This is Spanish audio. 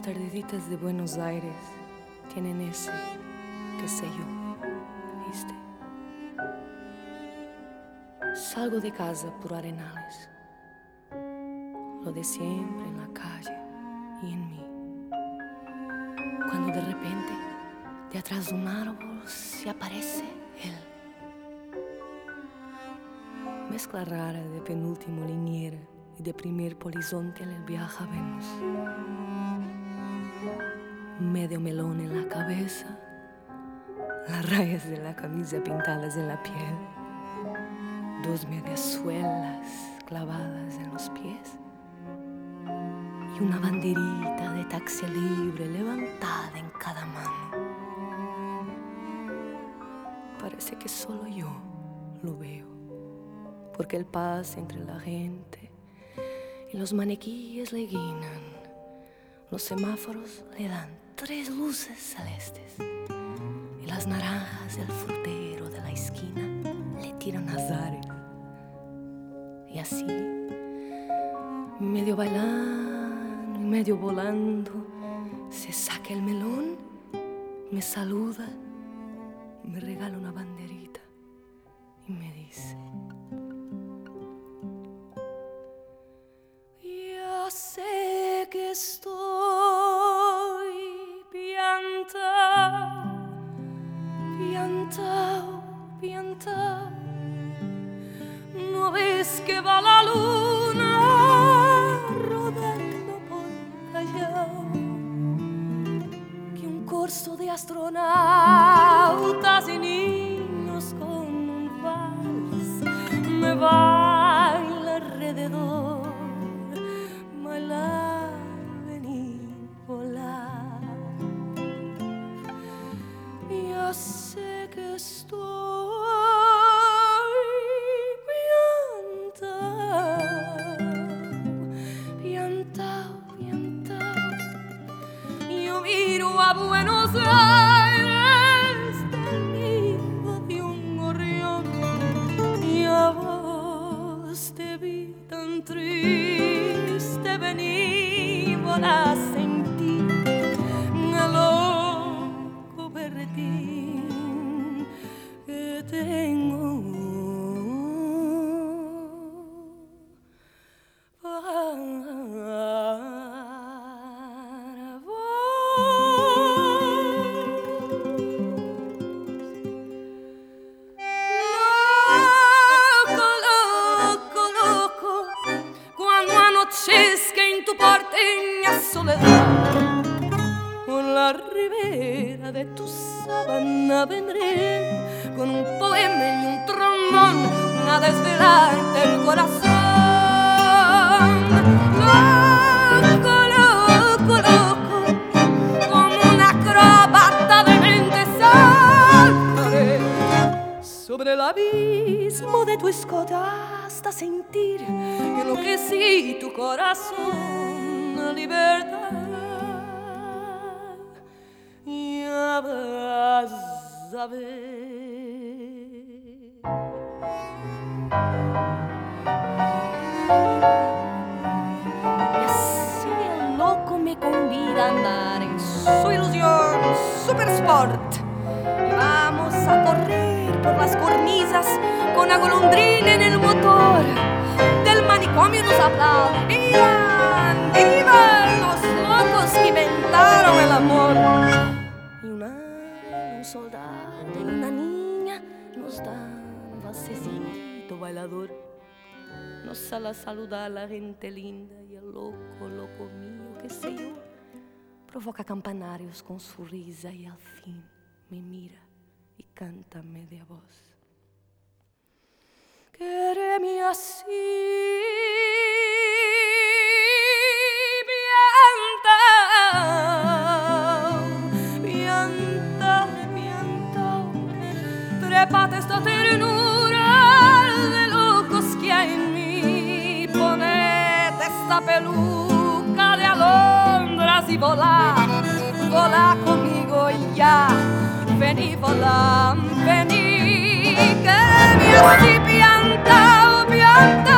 tardecitas de Buenos Aires tienen ese, qué sé yo, ¿viste? Salgo de casa por Arenales, lo de siempre en la calle y en mí. Cuando de repente, de atrás de un árbol, se aparece él. Mezcla rara de penúltimo Liniera y de primer polizonte en el viaje a Venus. Medio melón en la cabeza, las rayas de la camisa pintadas en la piel, dos mediasuelas clavadas en los pies y una banderita de taxi libre levantada en cada mano. Parece que solo yo lo veo, porque él pasa entre la gente y los maniquíes le guinan, los semáforos le dan 3 luces celestes y las naranjas del frutero de la esquina le tiran azares. Y así, medio bailando y medio volando, se saca el melón, me saluda, me regala una banderita y me dice: ya sé que estoy piantao, ¿no ves que va la luna rodando por Callao? Que un corso de astronautas y niños con un vals me baila alrededor, baila, venir, volar. Ya sé que estoy piantao. Yo miro a Buenos Aires del nido de un gorrión y a vos te vi tan triste, vení, volá, sentí el loco berretín que tengo para vos. Loco, cuando anochezca en tu porteña soledad, por la ribera de tu sabana vendré con un poema y un trombón a desvelarte el corazón. Loco, como una acróbata de mente saltaré sobre el abismo de tu escote hasta sentir que enloquecí tu corazón a libertad. Ya vas a ver. Y así el loco me convida a andar en su ilusión Super Sport. Y vamos a correr por las cornisas con la golondrina en el motor. Del manicomio nos aplauden. ¡Vivan! ¡Vivan los locos que inventaron el amor! Y un soldado y una niña nos dan un valsecito bailador. Nos sale a saludar la gente linda y el loco mío, qué sé yo, provoca campanarios con su risa y al fin me mira y canta media voz. Quéreme así, piantao, trépate esta ternura de locos que hay en mí, ponete esta peluca de alondras y volá conmigo y ya, vení, volá, vení, que me así piantao.